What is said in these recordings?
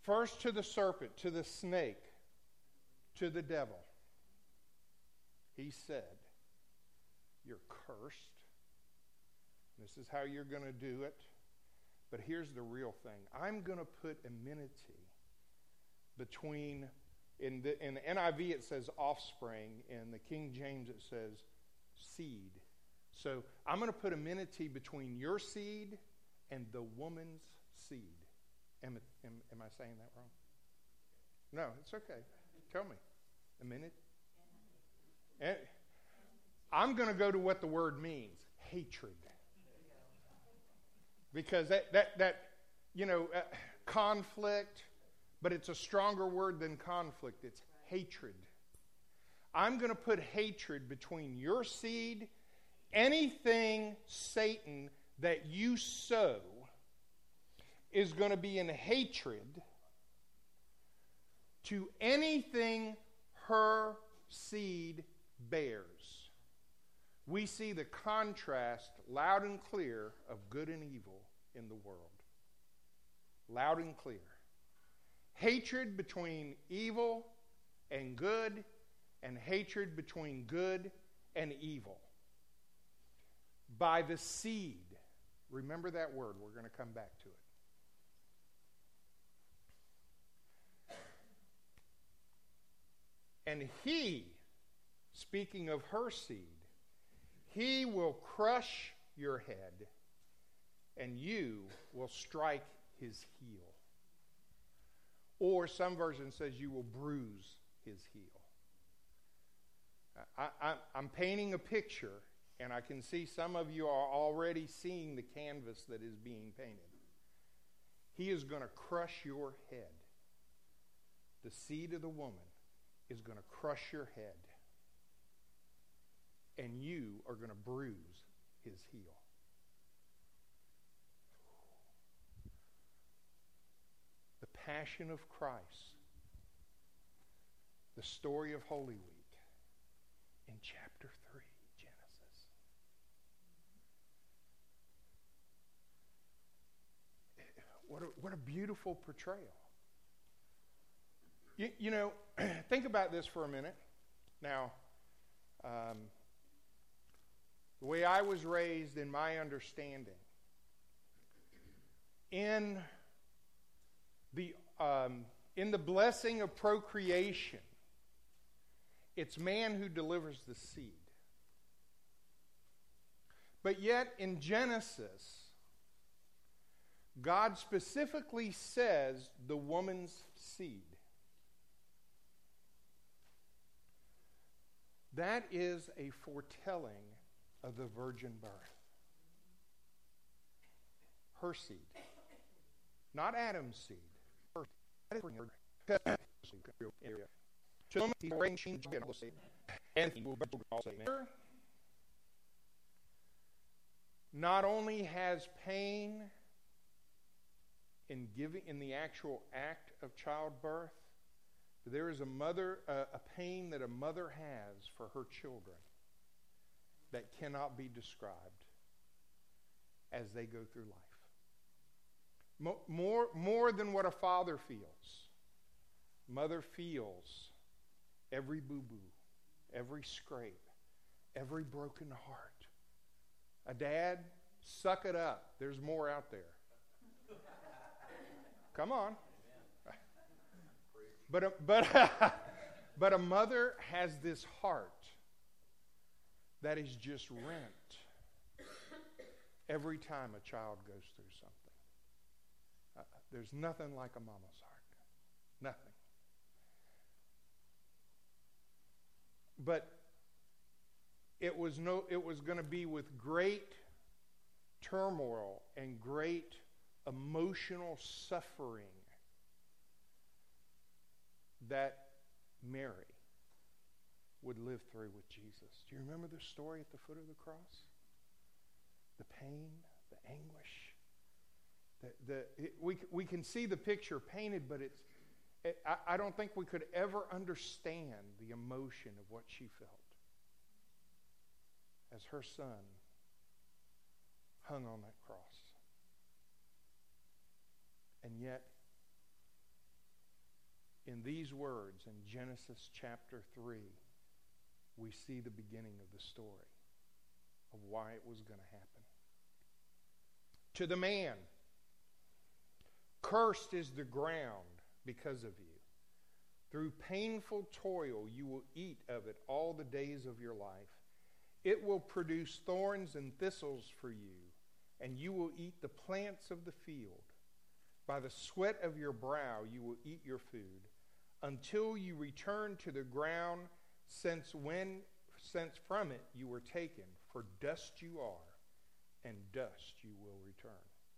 First to the serpent, to the snake, to the devil. He said, you're cursed. This is how you're going to do it. But here's the real thing. I'm going to put enmity between, in the NIV it says offspring. In the King James it says seed. So I'm going to put enmity between your seed and the woman's seed. Am I saying that wrong? No, it's okay. Tell me. A minute. And I'm going to go to what the word means. Hatred. Because that conflict, but it's a stronger word than conflict. It's hatred. I'm going to put hatred between your seed, anything, Satan, that you sow is going to be in hatred to anything her seed bears. We see the contrast loud and clear of good and evil in the world. Loud and clear. Hatred between evil and good, and hatred between good and evil. By the seed. Remember that word. We're going to come back to it. And he, speaking of her seed, he will crush your head, and you will strike his heel. Or some version says you will bruise his heel. I'm painting a picture, and I can see some of you are already seeing the canvas that is being painted. He is going to crush your head. The seed of the woman is going to crush your head. And you are going to bruise his heel. The Passion of Christ. The story of Holy Week. In chapter 3, Genesis. What a beautiful portrayal. You know, think about this for a minute. Now, the way I was raised in my understanding, in the blessing of procreation, it's man who delivers the seed. But yet in Genesis, God specifically says the woman's seed. That is a foretelling of the virgin birth. Her seed. Not Adam's seed. Her seed. Not only has pain in the actual act of childbirth, but there is a pain that a mother has for her children that cannot be described as they go through life. More than what a father feels. Mother feels every boo-boo, every scrape, every broken heart. A dad, suck it up. There's more out there. Come on. But a mother has this heart that is just rent every time a child goes through something. There's nothing like a mama's heart. Nothing. But it was going to be with great turmoil and great emotional suffering that Mary would live through with Jesus. Do you remember the story at the foot of the cross? The pain, the anguish. We can see the picture painted, but I don't think we could ever understand the emotion of what she felt as her son hung on that cross. And yet, In these words, in Genesis chapter 3, we see the beginning of the story of why it was going to happen. To the man, cursed is the ground because of you. Through painful toil you will eat of it all the days of your life. It will produce thorns and thistles for you, and you will eat the plants of the field. By the sweat of your brow you will eat your food, until you return to the ground, since from it you were taken. For dust you are, and dust you will return.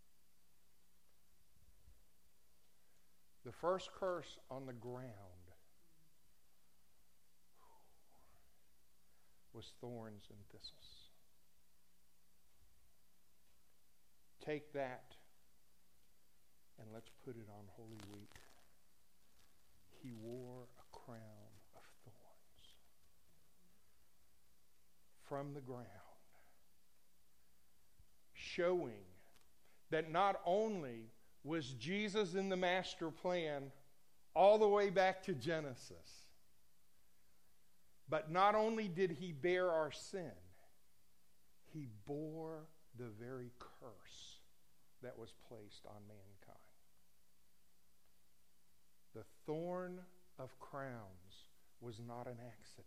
The first curse on the ground was thorns and thistles. Take that and let's put it on Holy Week. He wore a crown of thorns from the ground, showing that not only was Jesus in the master plan all the way back to Genesis, but not only did he bear our sin, he bore the very curse that was placed on mankind. The thorn of crowns was not an accident.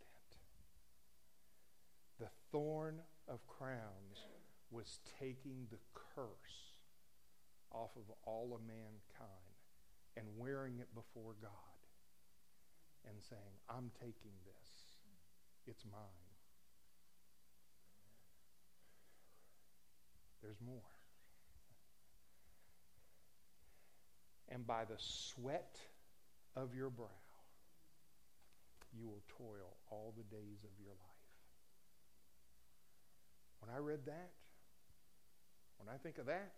The thorn of crowns was taking the curse off of all of mankind and wearing it before God and saying, I'm taking this. It's mine. There's more. And by the sweat of your brow, you will toil all the days of your life. When I read that, when I think of that,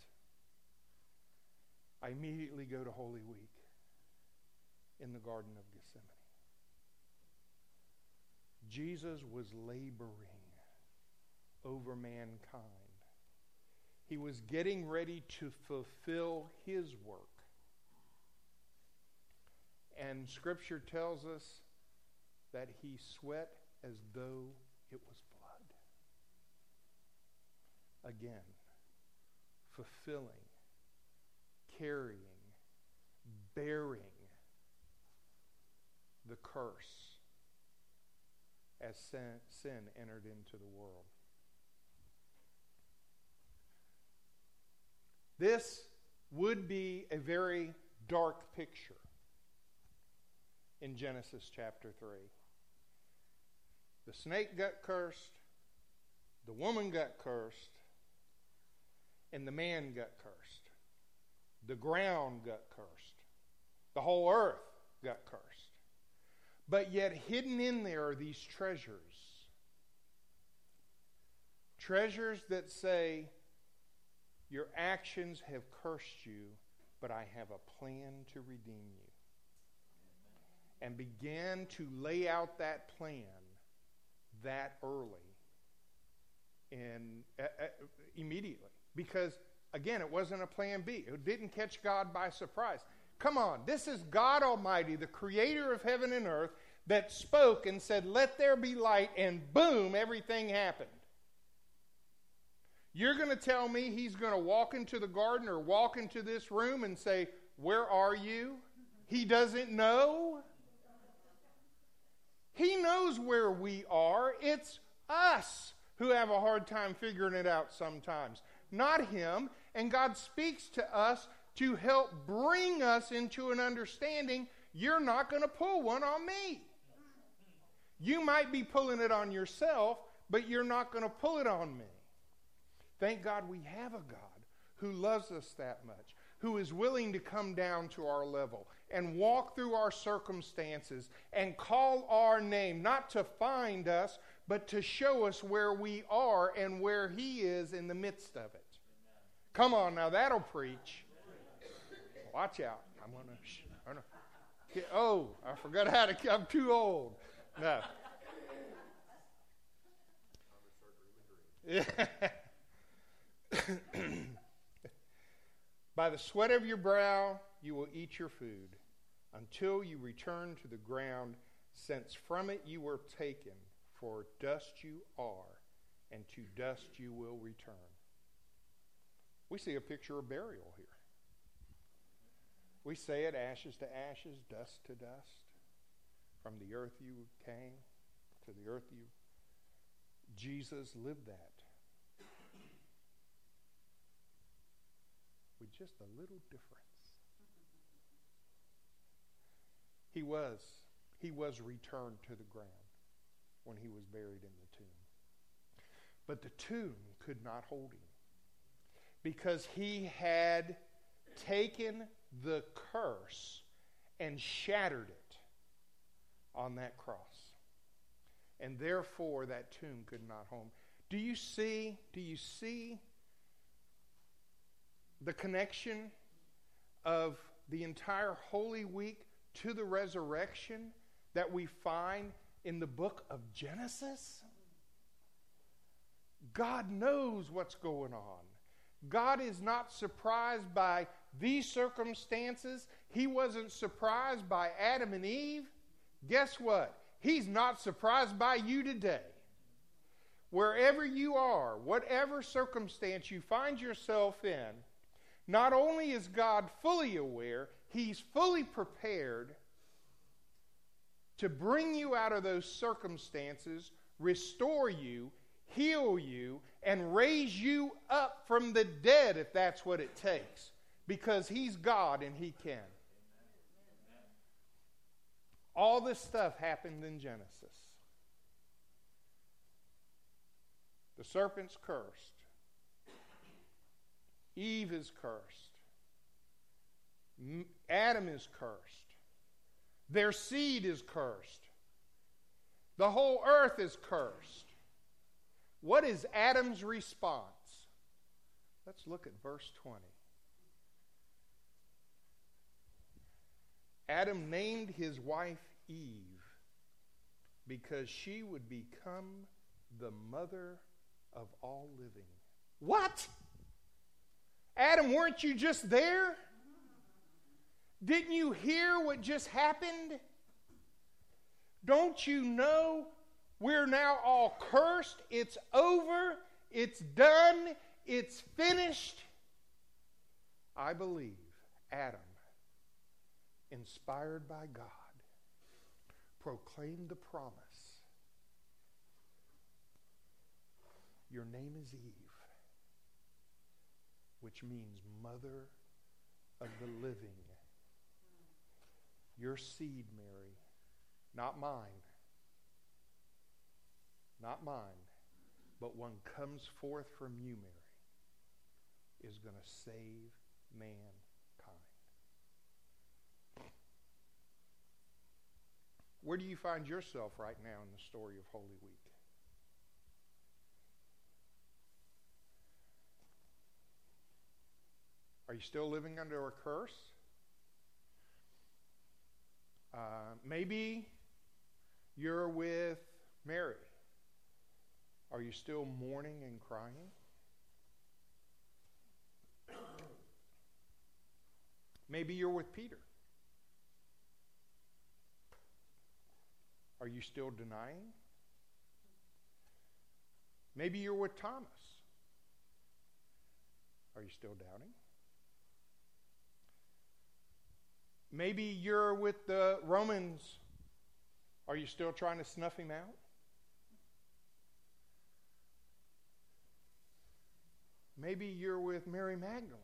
I immediately go to Holy Week in the Garden of Gethsemane. Jesus was laboring over mankind. He was getting ready to fulfill his work. And Scripture tells us that he sweat as though it was blood. Again, fulfilling, carrying, bearing the curse as sin entered into the world. This would be a very dark picture in Genesis chapter 3. The snake got cursed, the woman got cursed, and the man got cursed. The ground got cursed. The whole earth got cursed. But yet hidden in there are these treasures. Treasures that say, your actions have cursed you, but I have a plan to redeem you. And began to lay out that plan that early and immediately. Because, again, it wasn't a plan B. It didn't catch God by surprise. Come on, this is God Almighty, the creator of heaven and earth, that spoke and said, let there be light, and boom, everything happened. You're going to tell me he's going to walk into the garden or walk into this room and say, where are you? He doesn't know. He knows where we are. It's us who have a hard time figuring it out sometimes, not him. And God speaks to us to help bring us into an understanding. You're not going to pull one on me. You might be pulling it on yourself, but you're not going to pull it on me. Thank God we have a God who loves us that much, who is willing to come down to our level and walk through our circumstances and call our name, not to find us, but to show us where we are and where he is in the midst of it. Amen. Come on, now that'll preach. Watch out. I'm going to... Oh, I forgot how to... I'm too old. No. By the sweat of your brow you will eat your food, until you return to the ground, since from it you were taken, for dust you are, and to dust you will return. We see a picture of burial here. We say it, ashes to ashes, dust to dust. From the earth you came, to the earth you... Jesus lived that. With just a little difference. He was returned to the ground when he was buried in the tomb. But the tomb could not hold him, because he had taken the curse and shattered it on that cross. And therefore that tomb could not hold him. Do you see the connection of the entire Holy Week to the resurrection that we find in the book of Genesis? God knows what's going on. God is not surprised by these circumstances. He wasn't surprised by Adam and Eve. Guess what? He's not surprised by you today. Wherever you are, whatever circumstance you find yourself in, not only is God fully aware, He's fully prepared to bring you out of those circumstances, restore you, heal you, and raise you up from the dead if that's what it takes. Because He's God and He can. All this stuff happened in Genesis. The serpent's cursed. Eve is cursed. Adam is cursed. Their seed is cursed. The whole earth is cursed. What is Adam's response? Let's look at verse 20. Adam named his wife Eve because she would become the mother of all living. What? Adam, weren't you just there? Didn't you hear what just happened? Don't you know we're now all cursed? It's over. It's done. It's finished. I believe Adam, inspired by God, proclaimed the promise. Your name is Eve, which means mother of the living. Your seed, Mary, not mine, but one comes forth from you, Mary, is going to save mankind. Where do you find yourself right now in the story of Holy Week? Are you still living under a curse? Maybe you're with Mary. Are you still mourning and crying? Maybe you're with Peter. Are you still denying? Maybe you're with Thomas. Are you still doubting? Maybe you're with the Romans. Are you still trying to snuff him out? Maybe you're with Mary Magdalene.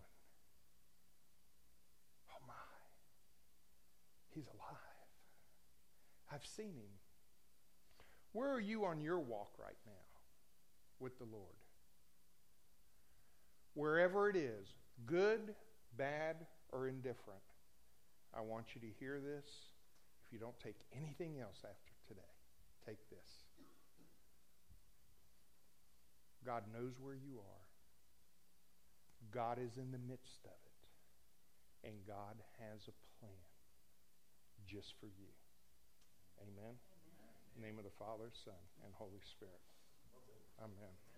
Oh my, he's alive. I've seen him. Where are you on your walk right now with the Lord? Wherever it is, good, bad, or indifferent, I want you to hear this. If you don't take anything else after today, take this. God knows where you are. God is in the midst of it. And God has a plan just for you. Amen? In the name of the Father, Son, and Holy Spirit. Amen.